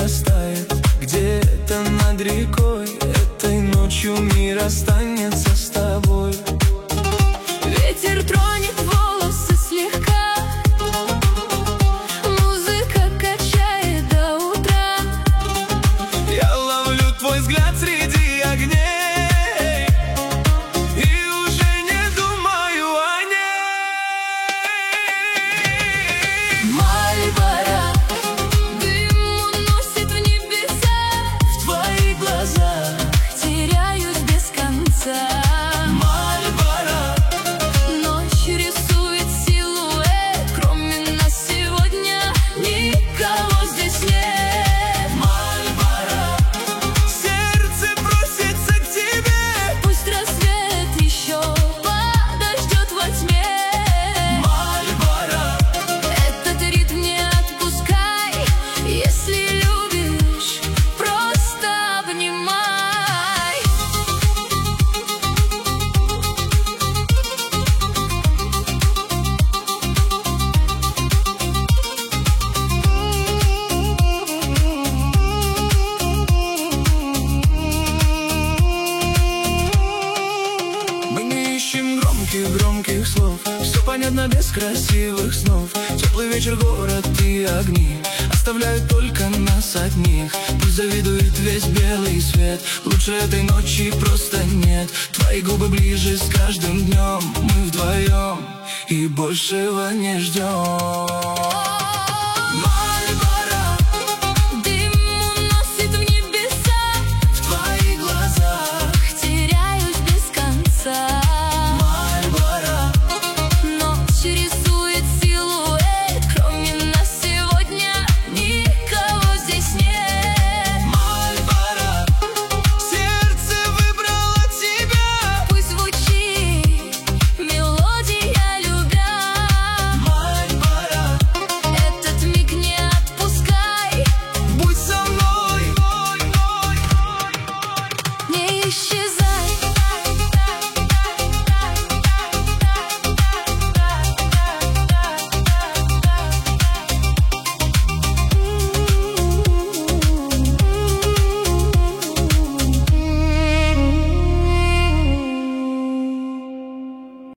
растает где-то над рекой. Этой ночью мир останется с тобой. Ветер тронет волосы слегка, музыка качает до утра. Я ловлю твой взгляд среди огней и уже не думаю о ней. Мальборо, дым уносит в небеса, В твоих глазах теряюсь без конца. Мальборо, Ночь рисует силуэт, кроме нас сегодня никого здесь нет. Мальборо, сердце просится к тебе. Пусть рассвет еще подождет во тьме. Мальборо, Этот ритм не отпускай, если любишь, просто обнимай. мы не ищем громких слов, все понятно без красивых снов. Теплый вечер, город и огни оставляют только нас одних. Пусть завидует весь белый свет, лучше этой ночи просто нет. Твои губы ближе с каждым днем, мы вдвоем и большего не ждем.